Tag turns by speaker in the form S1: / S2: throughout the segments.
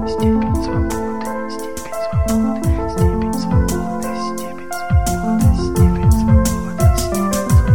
S1: степень свободы, степень свободы, степень свободы, степень свободы, степень свободы, степень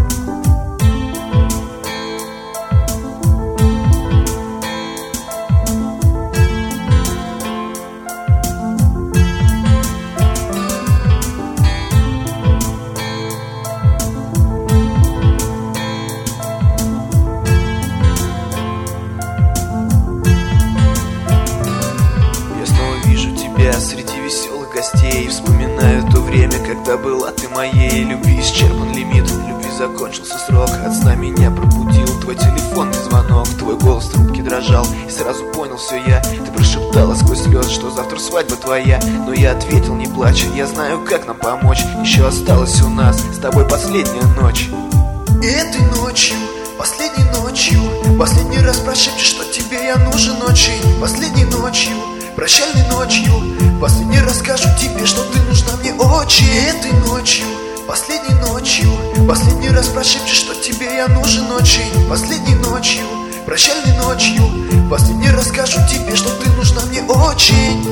S2: среди веселых гостей. Вспоминаю то время, когда была ты моей. Любви исчерпан лимит, любви закончился срок. От сна меня пробудил твой телефонный звонок. Твой голос в трубке дрожал, и сразу понял все я. Ты прошептала сквозь слезы, что завтра свадьба твоя. Но я ответил: не плачь, я знаю, как нам помочь. Еще осталась у нас с тобой последняя ночь.
S3: И этой ночью, последней ночью, последний раз прошепчешь, что тебе я нужен очень. Последней ночью, прощальной ночью, последний раз скажу тебе, что ты нужна мне очень. И этой ночью, последней ночью, последний раз прошепчешь, что тебе я нужен очень. Последней ночью, прощальной ночью, последний раз скажу тебе, что ты нужна мне очень.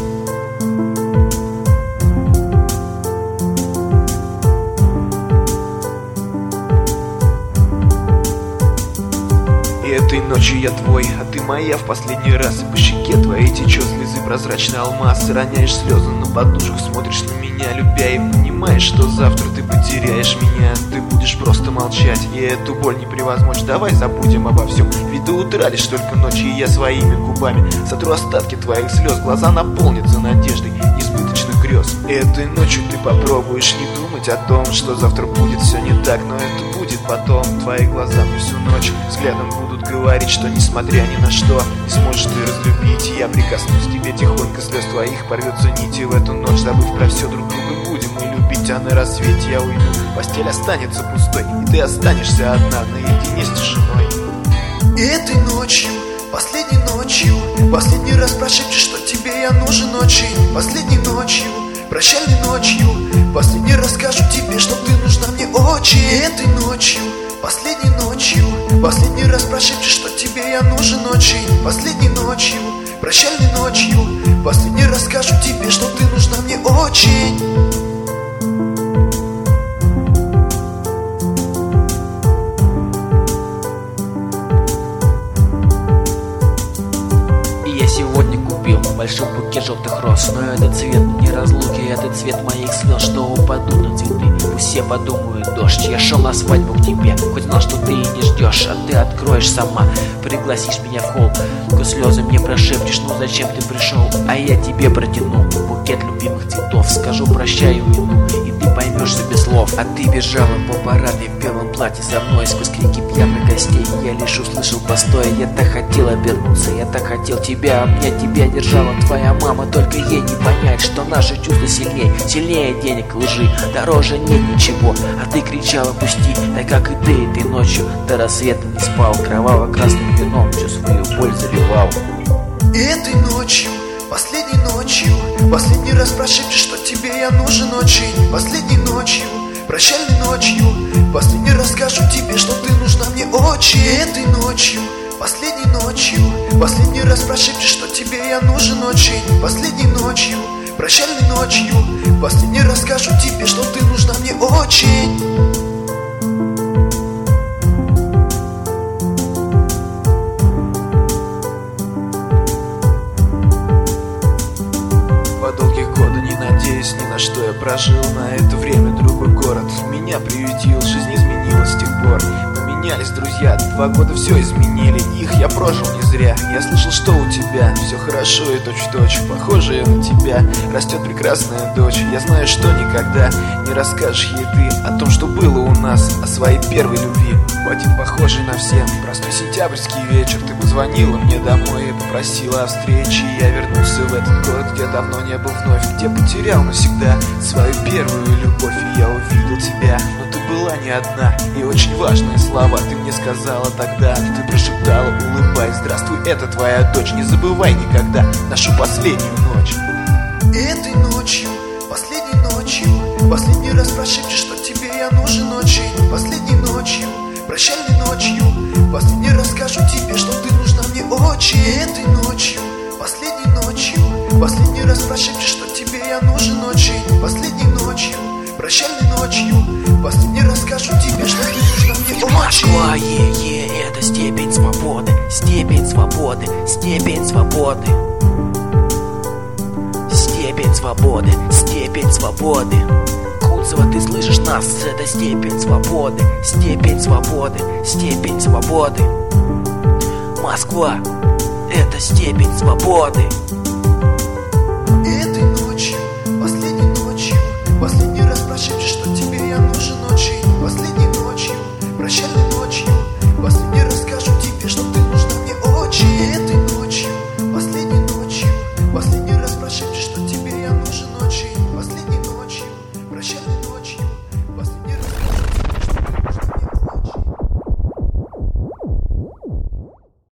S2: Этой ночью я твой, а ты моя в последний раз. И по щеке твоей течет слезы прозрачный алмаз. Роняешь слезы на подушку, смотришь на меня, любя, и понимаешь, что завтра ты потеряешь меня. Ты будешь просто молчать, и эту боль не превозмочь. Давай забудем обо всем, ведь до утра лишь только ночи. И я своими губами сотру остатки твоих слез. Глаза наполнятся надеждой несбыточных грез. Этой ночью ты попробуешь не думать о том, что завтра будет все не так, но это будет потом. Твои глаза мне всю ночь взглядом будут говорить, что несмотря ни на что не сможешь ты разлюбить. Я прикоснусь к тебе тихонько, слез твоих порвется нити. В эту ночь, забыв про все, друг друга будем мы любить. А на рассвете я уйду, постель останется пустой, и ты останешься одна наедине с тишиной.
S3: И этой ночью, последней ночью, последний раз прошепчешь, что тебе я нужен очень. Последней ночью, прощальной ночью, последний раз скажу тебе, что ты нужна мне очень. И этой ночью, последней ночью, последний раз прошепчешь, что тебе я нужен очень. Последней ночью, прощальной ночью, последний раз скажу тебе, что ты нужна мне очень.
S1: Я сегодня купил большой букет желтых роз, но этот цвет не разлуки, это цвет моих слез, что упадут на цветы. Пусть все подумают: дождь, я шел на свадьбу к тебе, хоть знал, что ты и не ждешь, а ты откроешь сама, пригласишь меня в холл, сквозь слезы мне прошепчешь: ну зачем ты пришел? А я тебе протяну букет любимых цветов, скажу прощай и уйду, и ты поймешь без слов. А ты бежала по парадной в белом платье за мной, сквозь крики пьяных гостей я лишь услышал постоя. Я так хотел обернуться, я так хотел тебя обнять, тебя держала твоя мама, только ей не понять, что наши чувства сильнее денег, лжи, дороже нет ничего. А ты кричала: пусти, так как и ты этой ночью до рассвета не спал, кроваво-красным вином всю свою боль заливал.
S3: И этой ночью, последней ночью, последний раз прошепчешь, что тебе я нужен очень. Последней ночью, прощальной ночью, последний раз скажу тебе, что ты нужна мне очень. И этой ночью, последней ночью, последний раз прошепчешь, что тебе я нужен очень. Последней ночью, прощальной ночью, последний раз скажу тебе, что ты нужна мне очень.
S2: Ни на что я прожил, на это время другой город меня приютил, жизнь изменилась с тех пор. Поменялись друзья, 2 года все изменили, их я прожил не зря. Я слышал, что у тебя все хорошо и точь-в-точь похожая на тебя растет прекрасная дочь. Я знаю, что никогда не расскажешь ей ты о том, что было у нас, о своей первой любви. В один похожий на все простой сентябрьский вечер ты позвонила мне домой и попросила о встрече. Я вернулся в этот город, где давно не был вновь, где потерял навсегда свою первую любовь. И я увидел тебя, но ты была не одна, и очень важные слова ты мне сказала тогда. Ты прошептала, улыбаясь: здравствуй, это твоя дочь, не забывай никогда нашу последнюю ночь.
S3: И этой ночью, последней ночью, последний раз прошепчешь, что тебе я нужен очень. Последней ночью, прощальной ночью, последний раз скажу тебе, что ты нужна мне очень. И этой ночью, последней ночью, раз прошепчешь, что тебе я нужен очень. Последней ночью, прощальной ночью, последний раз скажу тебе, что ты нужна мне очень.
S1: Москва, это степень свободы, степень свободы, степень свободы. Степень свободы, степень свободы. Кунцево, ты слышишь нас? Это степень свободы, степень свободы, степень свободы. Москва, это степень свободы.
S3: Этой ночью, последний раз прошепчешь, что тебе я нужен очень. Последней ночью, прощальной ночью, последний раз скажу тебе, что ты нужна мне очень. Этой ночью, последний раз прошепчешь, что тебе я нужен очень. Последней ночью, прощальной